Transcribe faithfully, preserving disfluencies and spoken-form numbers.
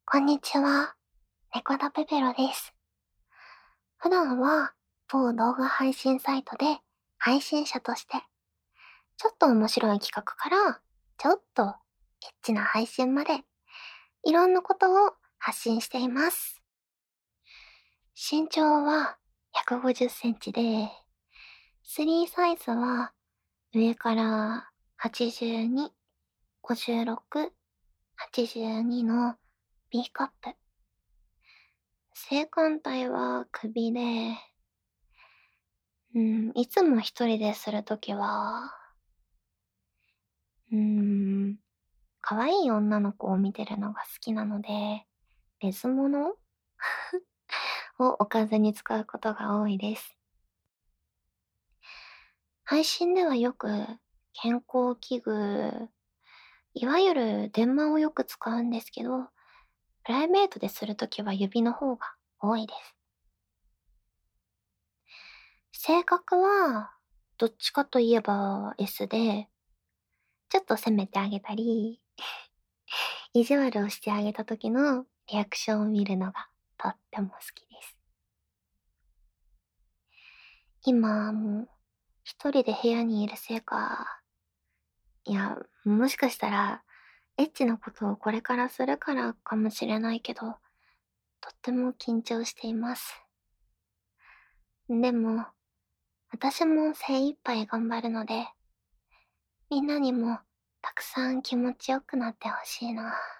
こんにちは、猫田ペペロです。普段は某動画配信サイトで配信者として、ちょっと面白い企画からちょっとエッチな配信までいろんなことを発信しています。身長はひゃくごじゅっセンチで、スリーサイズは上からはちじゅうに、ごじゅうろく、はちじゅうにの B カップ。性感帯は首で、うん、いつも一人でするときは、うーん、可愛い女の子を見てるのが好きなので、レズモノをおかずに使うことが多いです。配信ではよく健康器具、いわゆる電話をよく使うんですけど、プライベートでするときは指の方が多いです。性格は、どっちかといえば S で、ちょっと責めてあげたり、意地悪をしてあげた時のリアクションを見るのがとっても好きです。今もう一人で部屋にいるせいか、いや、もしかしたらエッチなことをこれからするからかもしれないけど、とっても緊張しています。でも、私も精一杯頑張るので、みんなにもたくさん気持ちよくなってほしいな。